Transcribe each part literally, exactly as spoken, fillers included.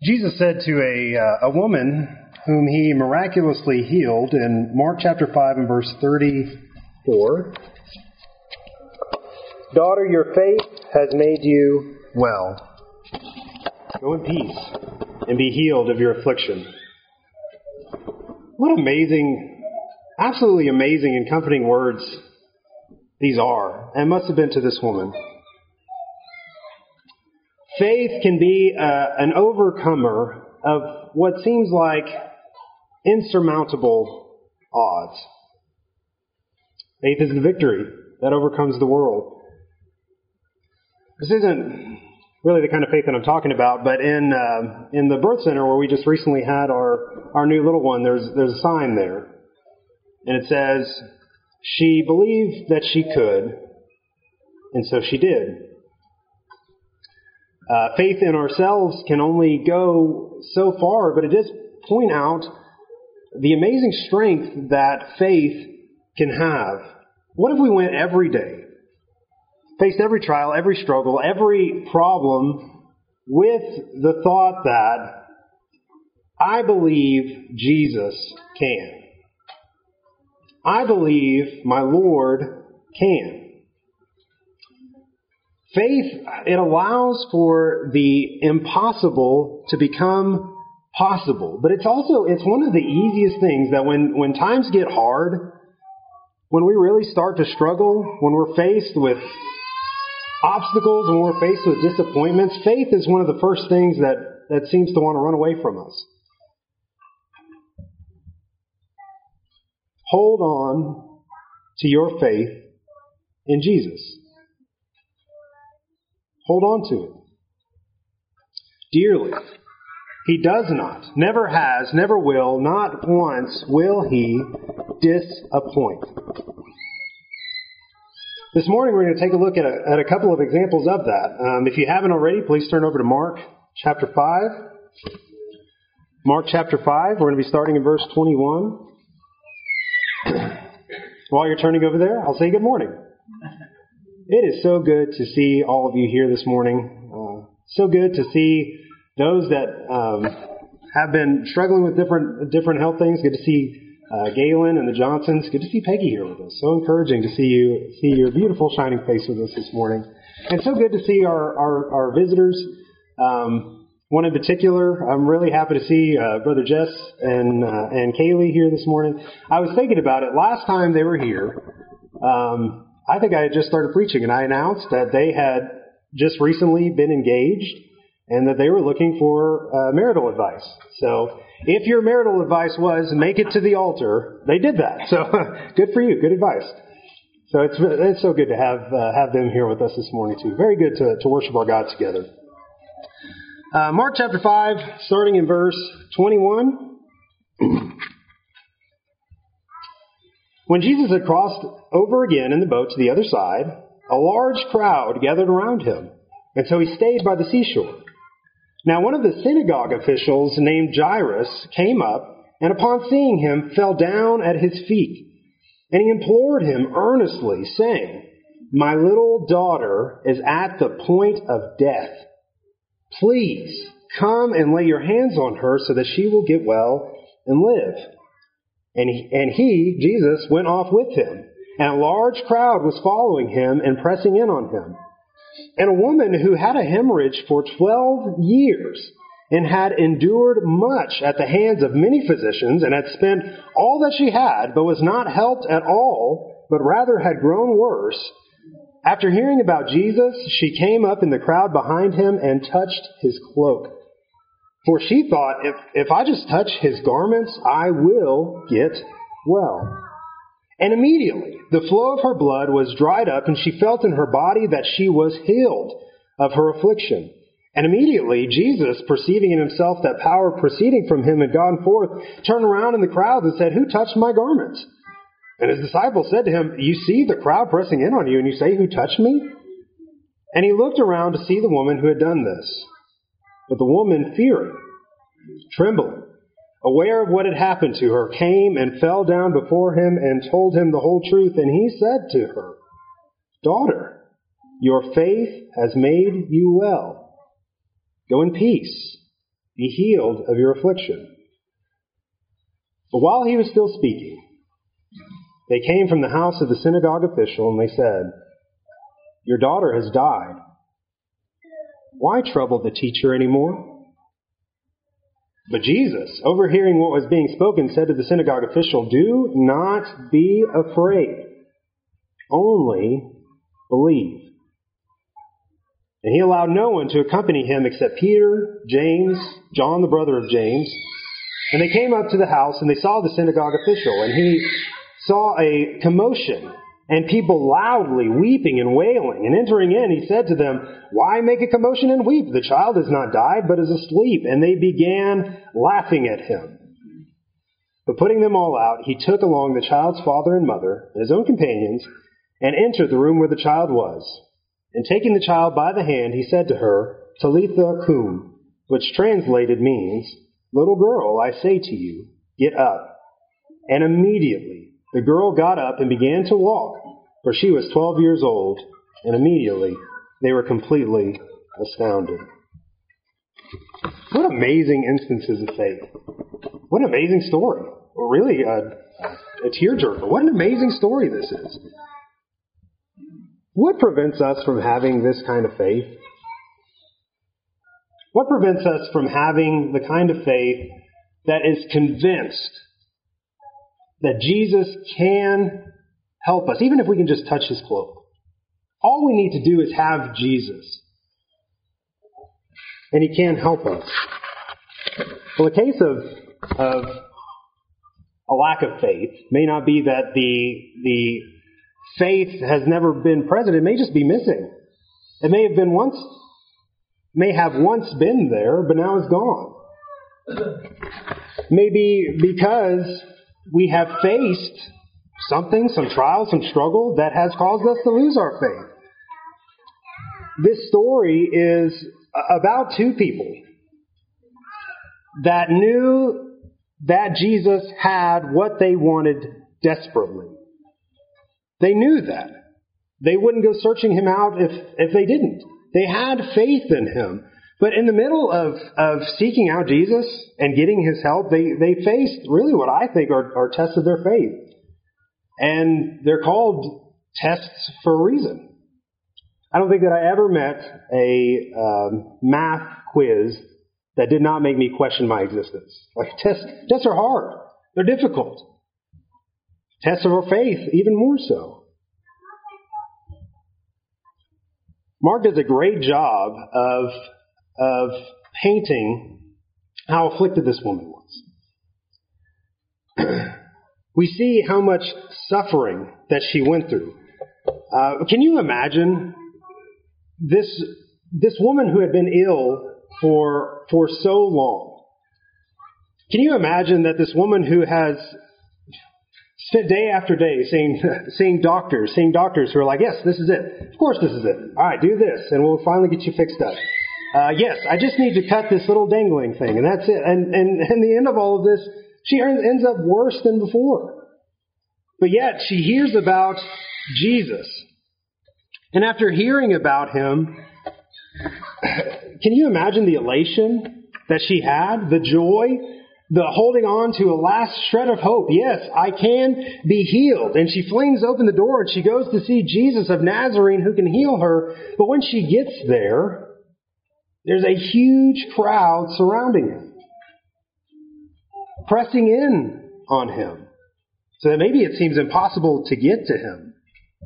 Jesus said to a, uh, a woman whom he miraculously healed in Mark chapter five and verse thirty-four, "Daughter, your faith has made you well. Go in peace and be healed of your affliction." What amazing, absolutely amazing and comforting words these are, and must have been to this woman. Faith can be uh, an overcomer of what seems like insurmountable odds. Faith is the victory that overcomes the world. This isn't really the kind of faith that I'm talking about, but in uh, in the birth center where we just recently had our, our new little one, there's there's a sign there. And it says, "She believed that she could, and so she did." Uh, faith in ourselves can only go so far, but it does point out the amazing strength that faith can have. What if we went every day, faced every trial, every struggle, every problem with the thought that I believe Jesus can. I believe my Lord can. Faith, it allows for the impossible to become possible. But it's also, it's one of the easiest things that when, when times get hard, when we really start to struggle, when we're faced with obstacles, when we're faced with disappointments, faith is one of the first things that, that seems to want to run away from us. Hold on to your faith in Jesus. Hold on to it dearly. He does not, never has, never will, not once will He disappoint. This morning we're going to take a look at a, at a couple of examples of that. Um, if you haven't already, please turn over to Mark chapter five. Mark chapter five, we're going to be starting in verse twenty-one. While you're turning over there, I'll say good morning. It is so good to see all of you here this morning. Uh, so good to see those that um, have been struggling with different different health things. Good to see uh, Galen and the Johnsons. Good to see Peggy here with us. So encouraging to see you, see your beautiful shining face with us this morning. And so good to see our our, our visitors. Um, one in particular, I'm really happy to see uh, Brother Jess and uh, and Kaylee here this morning. I was thinking about it. Last time they were here, um, I think I had just started preaching, and I announced that they had just recently been engaged and that they were looking for uh, marital advice. So if your marital advice was make it to the altar, they did that. So good for you. Good advice. So it's it's so good to have uh, have them here with us this morning too. Very good to, to worship our God together. Uh, Mark chapter five, starting in verse twenty-one. When Jesus had crossed over again in the boat to the other side, a large crowd gathered around him, and so he stayed by the seashore. Now one of the synagogue officials named Jairus came up, and upon seeing him fell down at his feet. And he implored him earnestly, saying, "My little daughter is at the point of death. Please come and lay your hands on her so that she will get well and live." And he, and he, Jesus, went off with him, and a large crowd was following him and pressing in on him. And a woman who had a hemorrhage for twelve years and had endured much at the hands of many physicians and had spent all that she had, but was not helped at all, but rather had grown worse, after hearing about Jesus, she came up in the crowd behind him and touched his cloak. For she thought, if, if I just touch his garments, I will get well. And immediately the flow of her blood was dried up, and she felt in her body that she was healed of her affliction. And immediately Jesus, perceiving in himself that power proceeding from him had gone forth, turned around in the crowd and said, "Who touched my garments?" And his disciples said to him, "You see the crowd pressing in on you, and you say, 'Who touched me?'" And he looked around to see the woman who had done this. But the woman, fearing, trembling, aware of what had happened to her, came and fell down before him and told him the whole truth. And he said to her, "Daughter, your faith has made you well. Go in peace be healed of your affliction." But while he was still speaking, they came from the house of the synagogue official, and they said, "Your daughter has died. Why trouble the teacher anymore?" But Jesus, overhearing what was being spoken, said to the synagogue official, "Do not be afraid. Only believe." And he allowed no one to accompany him except Peter, James, John, the brother of James. And they came up to the house, and they saw the synagogue official, and he saw a commotion and people loudly weeping and wailing. And entering in, he said to them, "Why make a commotion and weep? The child has not died, but is asleep." And they began laughing at him. But putting them all out, he took along the child's father and mother and his own companions and entered the room where the child was. And taking the child by the hand, he said to her, "Talitha cum," which translated means, "Little girl, I say to you, get up." And immediately the girl got up and began to walk, for she was twelve years old, and immediately they were completely astounded. What amazing instances of faith. What an amazing story. Really a, a tearjerker. What an amazing story this is. What prevents us from having this kind of faith? What prevents us from having the kind of faith that is convinced that Jesus can help us, even if we can just touch his cloak? All we need to do is have Jesus, and he can help us. Well, the case of, of a lack of faith may not be that the, the faith has never been present. It may just be missing. It may have been once, may have once been there, but now it's gone. Maybe because we have faced something, some trial, some struggle that has caused us to lose our faith. This story is about two people that knew that Jesus had what they wanted desperately. They knew that. They wouldn't go searching him out if, if they didn't. They had faith in him. But in the middle of, of seeking out Jesus and getting his help, they, they faced really what I think are, are tests of their faith. And they're called tests for a reason. I don't think that I ever met a um, math quiz that did not make me question my existence. Like tests, tests are hard. They're difficult. Tests of our faith, even more so. Mark does a great job of of painting how afflicted this woman was. We see how much suffering that she went through. Uh, can you imagine this this woman who had been ill for for so long? Can you imagine that this woman who has spent day after day seeing seeing doctors, seeing doctors who are like, "Yes, this is it. Of course, this is it. All right, do this, and we'll finally get you fixed up. Uh, yes, I just need to cut this little dangling thing, and that's it." And and in the end of all of this, she ends up worse than before. But yet, she hears about Jesus. And after hearing about him, can you imagine the elation that she had? The joy? The holding on to a last shred of hope. Yes, I can be healed. And she flings open the door and she goes to see Jesus of Nazarene who can heal her. But when she gets there, there's a huge crowd surrounding him, pressing in on him, so that maybe it seems impossible to get to him.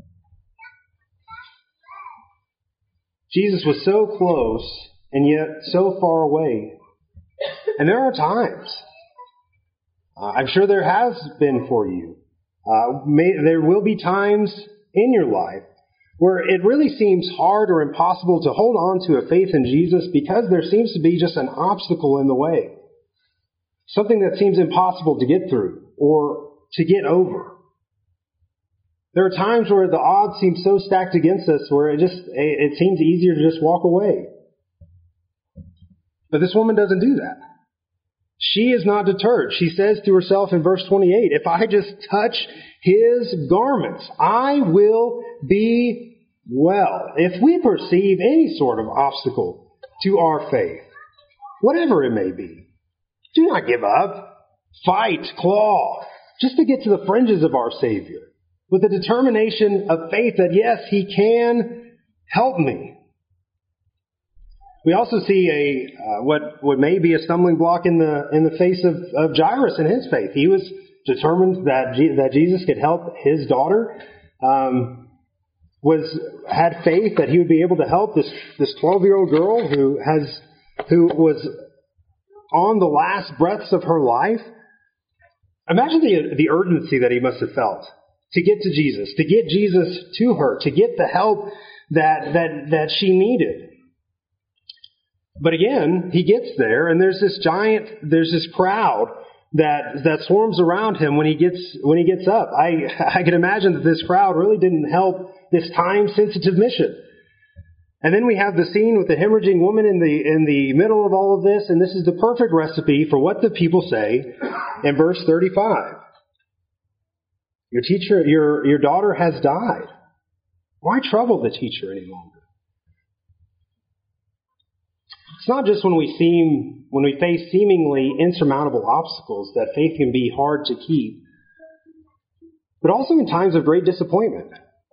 Jesus was so close and yet so far away. And there are times, uh, I'm sure there has been for you, uh, may, there will be times in your life where it really seems hard or impossible to hold on to a faith in Jesus because there seems to be just an obstacle in the way. Something that seems impossible to get through or to get over. There are times where the odds seem so stacked against us where it just it seems easier to just walk away. But this woman doesn't do that. She is not deterred. She says to herself in verse twenty-eight, "If I just touch his garments, I will be well." If we perceive any sort of obstacle to our faith, whatever it may be. Do not give up. Fight, claw, just to get to the fringes of our Savior with the determination of faith that, yes, He can help me. We also see a uh, what what may be a stumbling block in the in the face of, of Jairus and his faith. He was determined that G- that Jesus could help his daughter. Um, was had faith that he would be able to help this this twelve-year-old girl who has who was on the last breaths of her life. Imagine the the urgency that he must have felt to get to Jesus, to get Jesus to her, to get the help that that that she needed. But again, he gets there, and there's this giant, there's this crowd that that swarms around him when he gets when he gets up. I I can imagine that this crowd really didn't help this time-sensitive mission. And then we have the scene with the hemorrhaging woman in the in the middle of all of this, and this is the perfect recipe for what the people say in verse thirty-five. Your teacher, your your daughter has died. Why trouble the teacher any longer? It's not just when we seem, when we face seemingly insurmountable obstacles that faith can be hard to keep, but also in times of great disappointment,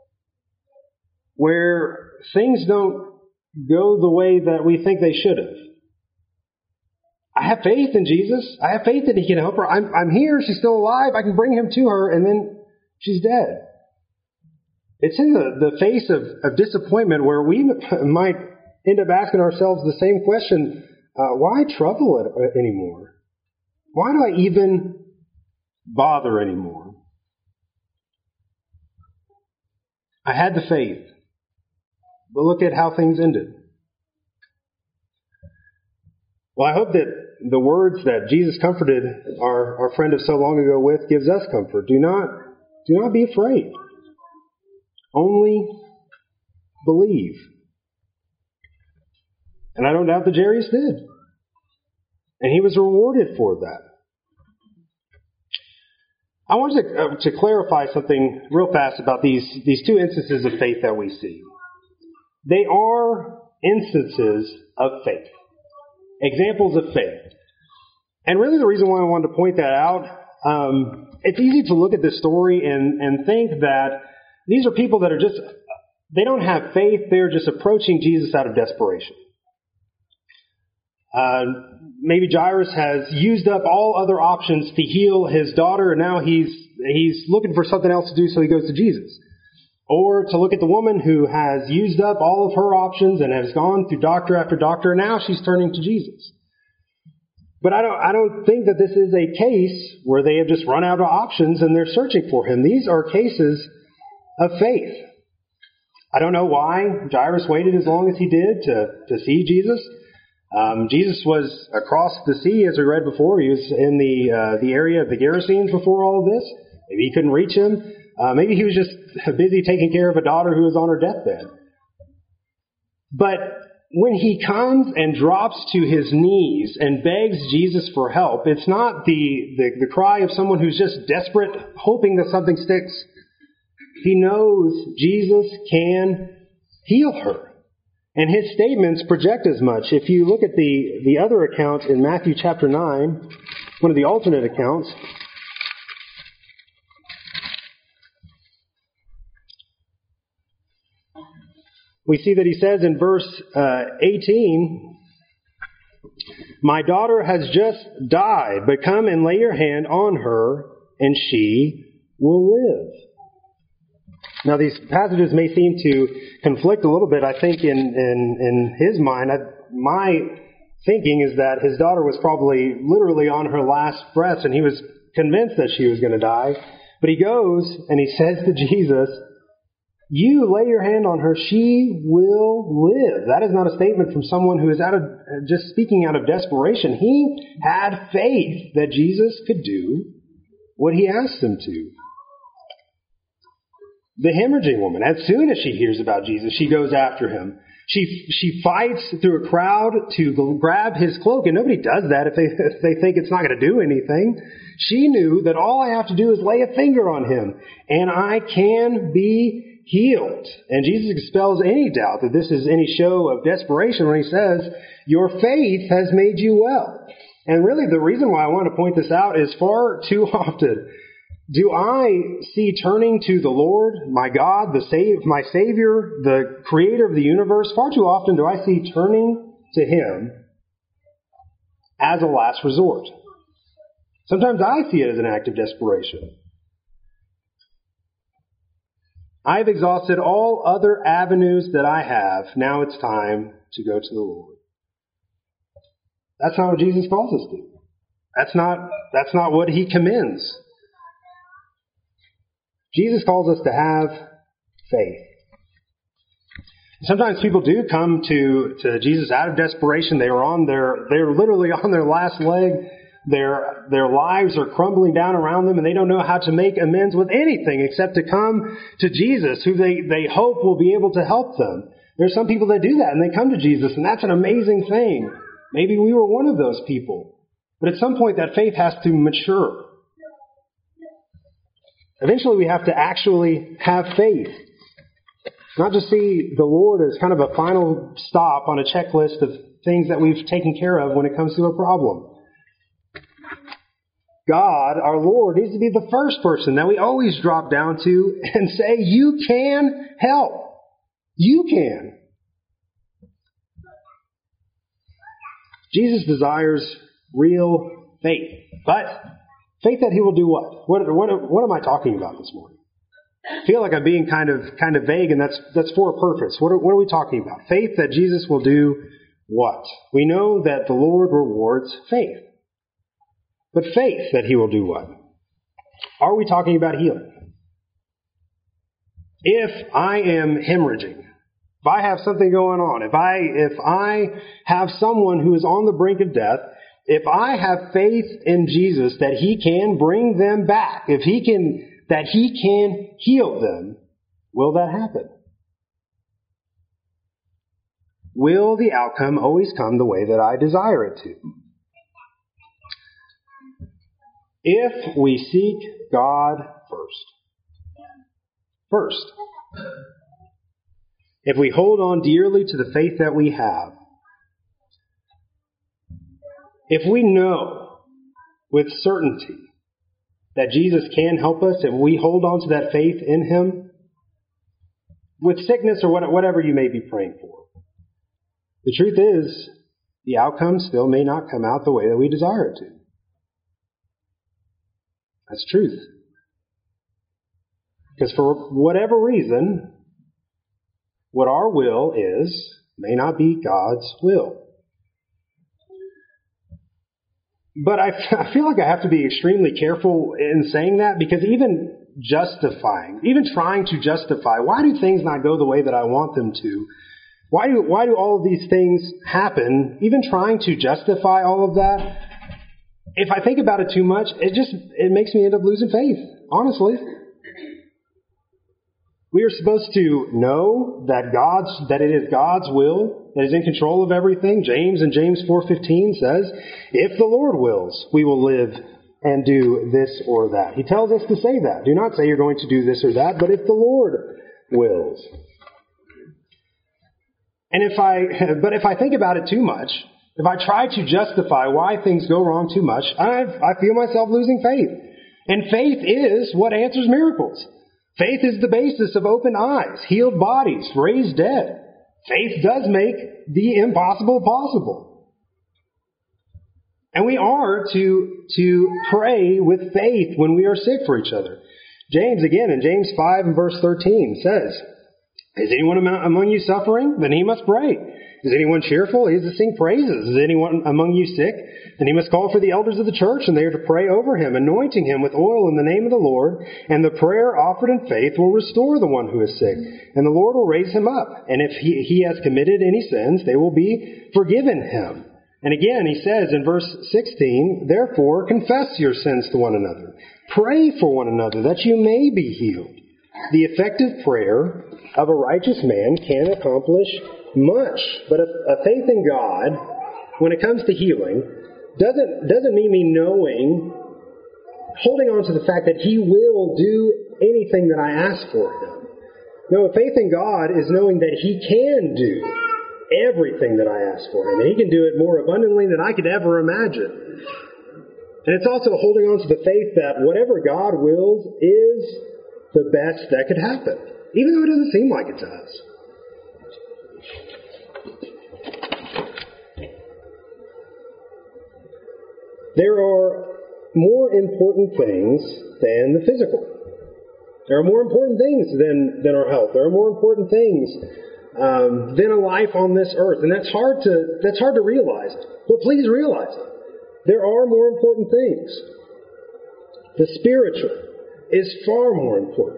where things don't go the way that we think they should have. I have faith in Jesus. I have faith that He can help her. I'm, I'm here. She's still alive. I can bring Him to her, and then she's dead. It's in the, the face of, of disappointment where we might end up asking ourselves the same question, uh, why trouble it anymore? Why do I even bother anymore? I had the faith, but look at how things ended. Well, I hope that the words that Jesus comforted our, our friend of so long ago with gives us comfort. Do not, do not be afraid. Only believe. And I don't doubt that Jairus did. And he was rewarded for that. I want to, uh, to clarify something real fast about these, these two instances of faith that we see. They are instances of faith. Examples of faith. And really the reason why I wanted to point that out, um, it's easy to look at this story and, and think that these are people that are just, they don't have faith, they're just approaching Jesus out of desperation. Uh, maybe Jairus has used up all other options to heal his daughter, and now he's he's looking for something else to do, so he goes to Jesus. Or to look at the woman who has used up all of her options and has gone through doctor after doctor, and now she's turning to Jesus. But I don't I don't think that this is a case where they have just run out of options and they're searching for Him. These are cases of faith. I don't know why Jairus waited as long as he did to, to see Jesus. Um, Jesus was across the sea, as we read before. He was in the uh, the area of the Gerasenes before all of this. Maybe he couldn't reach Him. Uh, maybe he was just busy taking care of a daughter who was on her deathbed. But when he comes and drops to his knees and begs Jesus for help, it's not the, the, the cry of someone who's just desperate, hoping that something sticks. He knows Jesus can heal her. And his statements project as much. If you look at the, the other account in Matthew chapter nine, one of the alternate accounts, we see that he says in verse uh, eighteen, "My daughter has just died, but come and lay your hand on her, and she will live." Now, these passages may seem to conflict a little bit. I think in in, in his mind, I, my thinking is that his daughter was probably literally on her last breaths, and he was convinced that she was going to die. But he goes and he says to Jesus, "You lay your hand on her, she will live." That is not a statement from someone who is out of just speaking out of desperation. He had faith that Jesus could do what he asked him to. The hemorrhaging woman, as soon as she hears about Jesus, she goes after him. She she fights through a crowd to grab his cloak, and nobody does that if they, if they think it's not going to do anything. She knew that all I have to do is lay a finger on him, and I can be healed. And Jesus expels any doubt that this is any show of desperation when he says, your faith has made you well. And really the reason why I want to point this out is far too often do I see turning to the Lord, my God, the save, my Savior, the Creator of the universe, far too often do I see turning to Him as a last resort. Sometimes I see it as an act of desperation. I've exhausted all other avenues that I have. Now it's time to go to the Lord. That's not what Jesus calls us to. That's not, that's not what He commends. Jesus calls us to have faith. Sometimes people do come to, to Jesus out of desperation. They are on their, they're literally on their last leg. Their, their lives are crumbling down around them and they don't know how to make amends with anything except to come to Jesus, who they, they hope will be able to help them. There are some people that do that and they come to Jesus, and that's an amazing thing. Maybe we were one of those people. But at some point that faith has to mature. Eventually we have to actually have faith. Not just see the Lord as kind of a final stop on a checklist of things that we've taken care of when it comes to a problem. God, our Lord, needs to be the first person that we always drop down to and say, you can help. You can. Jesus desires real faith. But faith that He will do what? What, what, what am I talking about this morning? I feel like I'm being kind of kind of vague, and that's that's for a purpose. What are, what are we talking about? Faith that Jesus will do what? We know that the Lord rewards faith. But faith that He will do what? Are we talking about healing? If I am hemorrhaging, if I have something going on, if I if I have someone who is on the brink of death, if I have faith in Jesus that He can bring them back, if He can that He can heal them, will that happen? Will the outcome always come the way that I desire it to? If we seek God first. First. If we hold on dearly to the faith that we have. If we know with certainty that Jesus can help us, and we hold on to that faith in Him, with sickness or whatever you may be praying for, the truth is, the outcome still may not come out the way that we desire it to. That's truth. Because for whatever reason, what our will is may not be God's will. But I, I feel like I have to be extremely careful in saying that, because even justifying, even trying to justify, why do things not go the way that I want them to? Why do, why do all of these things happen? Even trying to justify all of that, if I think about it too much, it just, it makes me end up losing faith, honestly. We are supposed to know that God's, that it is God's will that is in control of everything. James in James four fifteen says, if the Lord wills, we will live and do this or that. He tells us to say that. Do not say you're going to do this or that, but if the Lord wills. And if I, but if I think about it too much, if I try to justify why things go wrong too much, I, I feel myself losing faith. And faith is what answers miracles. Faith is the basis of open eyes, healed bodies, raised dead. Faith does make the impossible possible. And we are to, to pray with faith when we are sick for each other. James, again, in James five and verse thirteen says, is anyone among you suffering? Then he must pray. Is anyone cheerful? He is to sing praises. Is anyone among you sick? Then he must call for the elders of the church, and they are to pray over him, anointing him with oil in the name of the Lord. And the prayer offered in faith will restore the one who is sick, and the Lord will raise him up. And if he, he has committed any sins, they will be forgiven him. And again, he says in verse sixteen, therefore confess your sins to one another. Pray for one another that you may be healed. The effective prayer of a righteous man can accomplish much. But a, a faith in God, when it comes to healing, doesn't doesn't mean me knowing, holding on to the fact that He will do anything that I ask for Him. No, faith in God is knowing that He can do everything that I ask for Him. And He can do it more abundantly than I could ever imagine. And it's also holding on to the faith that whatever God wills is the best that could happen, even though it doesn't seem like it does. There are more important things than the physical. There are more important things than, than our health. There are more important things um, than a life on this earth. And that's hard to that's hard to realize. But please realize it. There are more important things. The spiritual is far more important.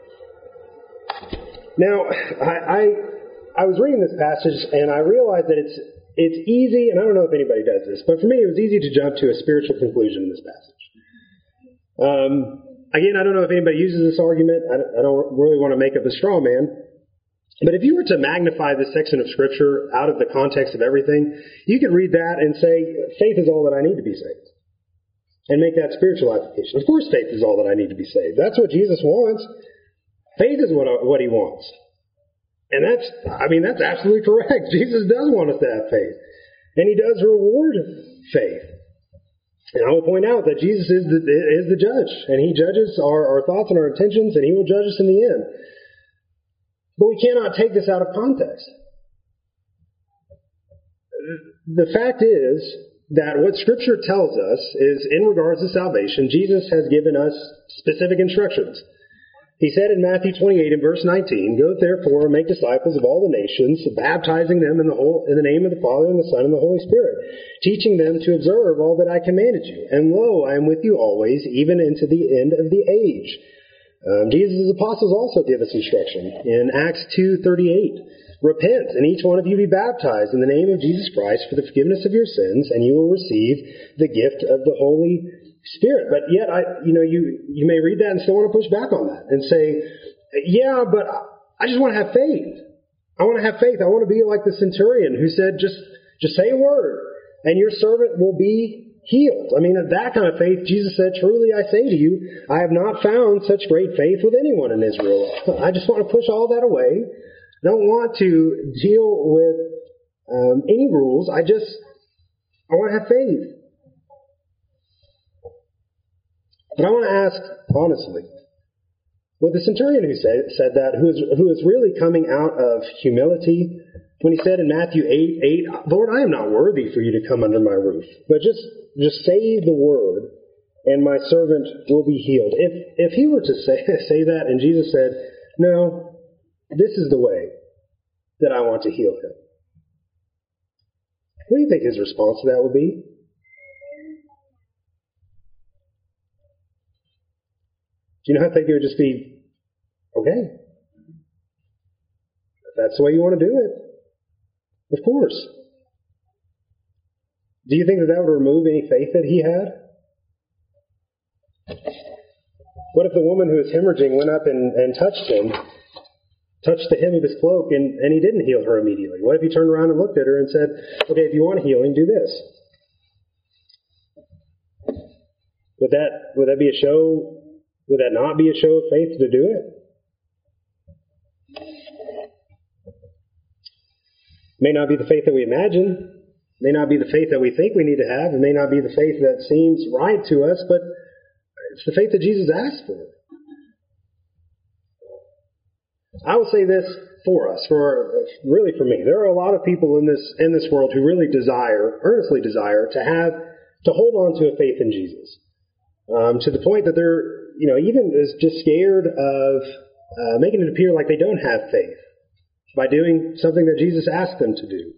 Now, I, I I was reading this passage and I realized that it's It's easy, and I don't know if anybody does this, but for me it was easy to jump to a spiritual conclusion in this passage. Um, again, I don't know if anybody uses this argument. I don't really want to make up a straw man. But if you were to magnify this section of Scripture out of the context of everything, you could read that and say, faith is all that I need to be saved. And make that spiritual application. Of course faith is all that I need to be saved. That's what Jesus wants. Faith is what, what He wants. And that's, I mean, that's absolutely correct. Jesus does want us to have faith. And He does reward faith. And I will point out that Jesus is the, is the judge. And He judges our, our thoughts and our intentions, and He will judge us in the end. But we cannot take this out of context. The fact is that what Scripture tells us is, in regards to salvation, Jesus has given us specific instructions. He said in Matthew twenty-eight and verse nineteen, "Go therefore and make disciples of all the nations, baptizing them in the whole, in the name of the Father and the Son and the Holy Spirit, teaching them to observe all that I commanded you. And lo, I am with you always, even into the end of the age." Um, Jesus' apostles also give us instruction in Acts two thirty-eight. "Repent, and each one of you be baptized in the name of Jesus Christ for the forgiveness of your sins, and you will receive the gift of the Holy Spirit." But yet, I, you know, you, you may read that and still want to push back on that and say, yeah, but I just want to have faith. I want to have faith. I want to be like the centurion who said, just, just say a word and your servant will be healed. I mean, that kind of faith, Jesus said, "Truly I say to you, I have not found such great faith with anyone in Israel." I just want to push all that away. I don't want to deal with um, any rules. I just, I want to have faith. But I want to ask, honestly, with the centurion who said, said that, who is, who is really coming out of humility, when he said in Matthew eight, eight, "Lord, I am not worthy for you to come under my roof, but just, just say the word, and my servant will be healed." If, if he were to say, say that, and Jesus said, "No, this is the way that I want to heal him," what do you think his response to that would be? Do you know, I think it would just be, okay, if that's the way you want to do it, of course. Do you think that that would remove any faith that he had? What if the woman who was hemorrhaging went up and, and touched him, touched the hem of his cloak, and, and he didn't heal her immediately? What if he turned around and looked at her and said, "Okay, if you want healing, do this"? Would that, would that be a show? Would that not be a show of faith to do it? It may not be the faith that we imagine. It may not be the faith that we think we need to have. It may not be the faith that seems right to us, but it's the faith that Jesus asked for. I will say this for us, for really for me. There are a lot of people in this in this world who really desire, earnestly desire, to have to hold on to a faith in Jesus, um, to the point that they're, you know, even is just scared of uh, making it appear like they don't have faith by doing something that Jesus asked them to do.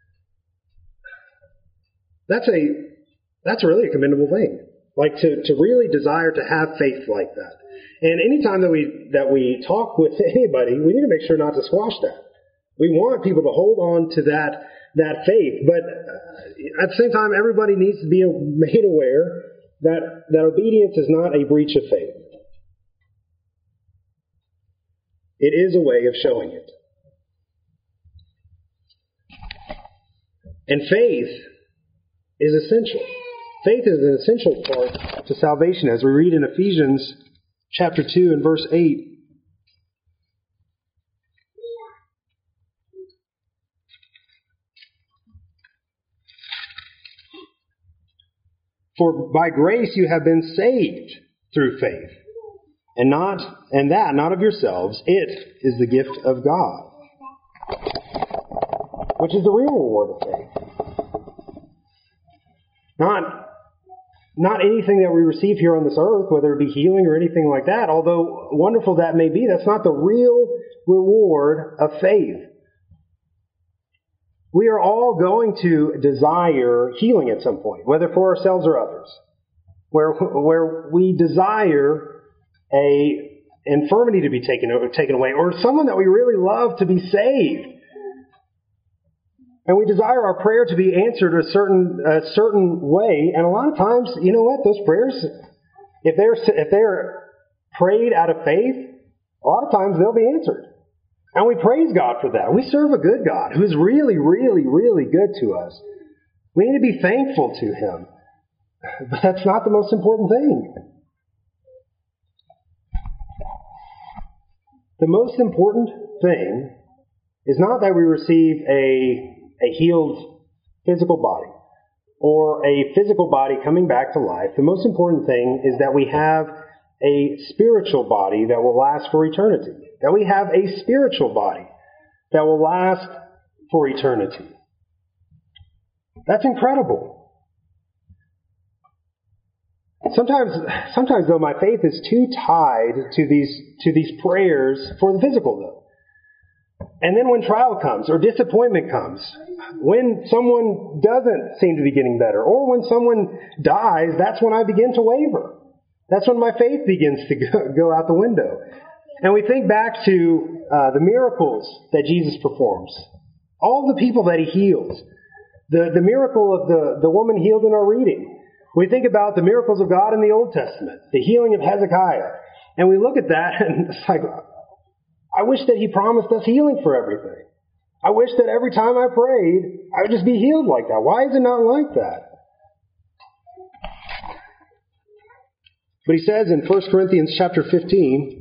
That's a that's really a commendable thing. Like to, to really desire to have faith like that. And anytime that we that we talk with anybody, we need to make sure not to squash that. We want people to hold on to that that faith, but at the same time, everybody needs to be made aware that that obedience is not a breach of faith. It is a way of showing it. And faith is essential. Faith is an essential part to salvation, as we read in Ephesians chapter two and verse eight. For by grace you have been saved through faith, and not and that not of yourselves. It is the gift of God, which is the real reward of faith. Not not anything that we receive here on this earth, whether it be healing or anything like that. Although wonderful that may be, that's not the real reward of faith. We are all going to desire healing at some point, whether for ourselves or others, where where we desire a infirmity to be taken taken away, or someone that we really love to be saved, and we desire our prayer to be answered a certain a certain way. And a lot of times, you know what? Those prayers, if they're if they're prayed out of faith, a lot of times they'll be answered. And we praise God for that. We serve a good God who's really, really, really good to us. We need to be thankful to Him. But that's not the most important thing. The most important thing is not that we receive a, a healed physical body or a physical body coming back to life. The most important thing is that we have a spiritual body that will last for eternity. That we have a spiritual body that will last for eternity. That's incredible. Sometimes, sometimes though, my faith is too tied to these, to these prayers for the physical, though. And then when trial comes, or disappointment comes, when someone doesn't seem to be getting better, or when someone dies, that's when I begin to waver. That's when my faith begins to go, go out the window. And we think back to uh, the miracles that Jesus performs. All the people that He heals. The, the miracle of the, the woman healed in our reading. We think about the miracles of God in the Old Testament. The healing of Hezekiah. And we look at that and it's like, I wish that He promised us healing for everything. I wish that every time I prayed, I would just be healed like that. Why is it not like that? But He says in First Corinthians chapter fifteen,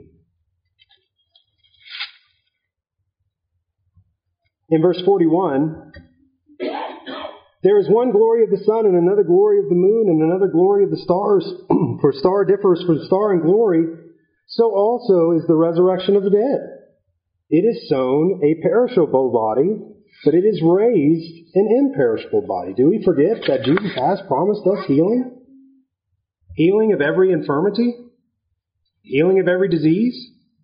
in verse forty-one, there is one glory of the sun and another glory of the moon and another glory of the stars. For star differs from star in glory, so also is the resurrection of the dead. It is sown a perishable body, but it is raised an imperishable body. Do we forget that Jesus has promised us healing? Healing of every infirmity? Healing of every disease?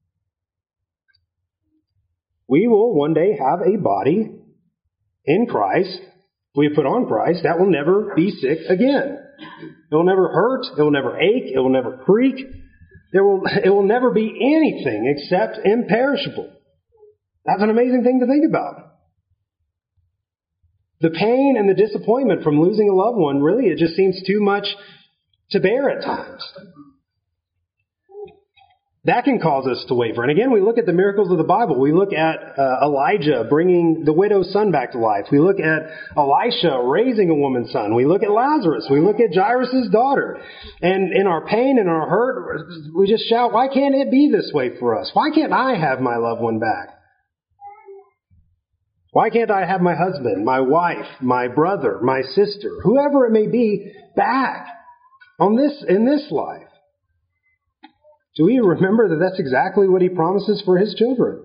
We will one day have a body in Christ. We put on Christ, that will never be sick again. It will never hurt. It will never ache. It will never creak. There will, it will never be anything except imperishable. That's an amazing thing to think about. The pain and the disappointment from losing a loved one, really, it just seems too much to bear at times. That can cause us to waver. And again, we look at the miracles of the Bible. We look at uh, Elijah bringing the widow's son back to life. We look at Elisha raising a woman's son. We look at Lazarus. We look at Jairus' daughter. And in our pain and our hurt, we just shout, why can't it be this way for us? Why can't I have my loved one back? Why can't I have my husband, my wife, my brother, my sister, whoever it may be, back on this in this life? Do we remember that that's exactly what He promises for His children?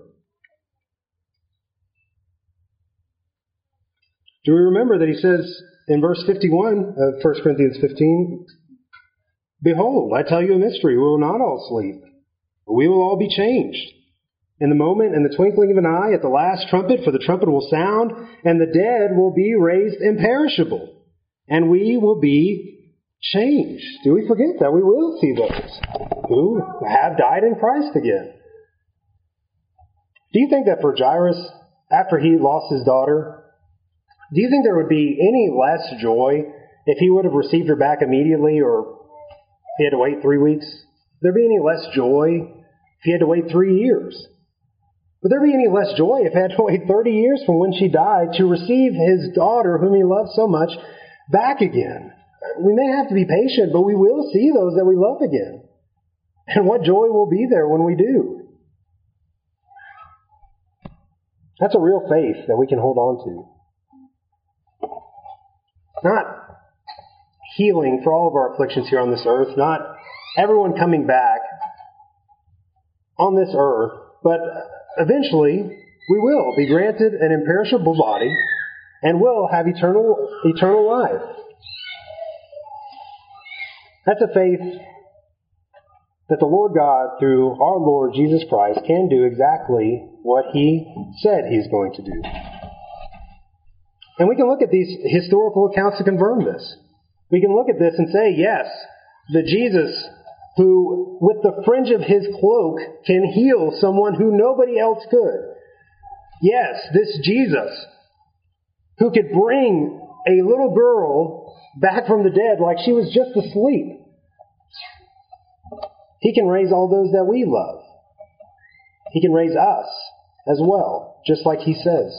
Do we remember that He says in verse fifty-one of First Corinthians fifteen, behold, I tell you a mystery, we will not all sleep, but we will all be changed. In the moment, in the twinkling of an eye, at the last trumpet, for the trumpet will sound, and the dead will be raised imperishable, and we will be changed. Do we forget that? We will see those who have died in Christ again. Do you think that for Jairus, after he lost his daughter, do you think there would be any less joy if he would have received her back immediately, or if he had to wait three weeks? Would there be any less joy if he had to wait three years? Would there be any less joy if he had to wait thirty years from when she died to receive his daughter, whom he loved so much, back again? We may have to be patient, but we will see those that we love again. And what joy will be there when we do? That's a real faith that we can hold on to. Not healing for all of our afflictions here on this earth, not everyone coming back on this earth, but eventually we will be granted an imperishable body and will have eternal eternal life. That's a faith that the Lord God, through our Lord Jesus Christ, can do exactly what He said He's going to do. And we can look at these historical accounts to confirm this. We can look at this and say, yes, the Jesus who, with the fringe of His cloak, can heal someone who nobody else could. Yes, this Jesus who could bring a little girl back from the dead like she was just asleep. He can raise all those that we love. He can raise us as well, just like He says.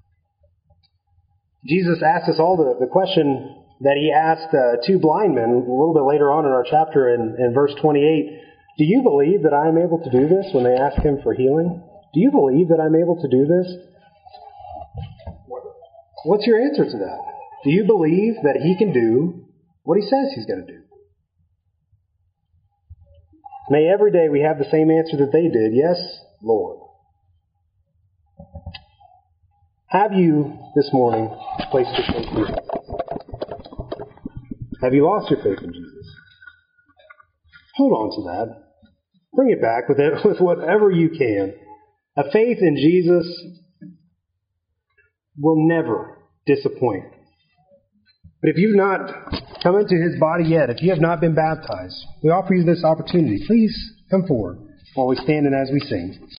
Jesus asked us all the, the question that He asked uh, two blind men a little bit later on in our chapter in, in verse twenty-eight. Do you believe that I am able to do this? When they asked Him for healing. Do you believe that I'm able to do this? What's your answer to that? Do you believe that He can do what He says He's going to do? May every day we have the same answer that they did. Yes, Lord. Have you this morning placed your faith in Jesus? Have you lost your faith in Jesus? Hold on to that. Bring it back with it, with whatever you can. A faith in Jesus will never disappoint. But if you've not come into His body yet, if you have not been baptized, we offer you this opportunity. Please come forward while we stand and as we sing.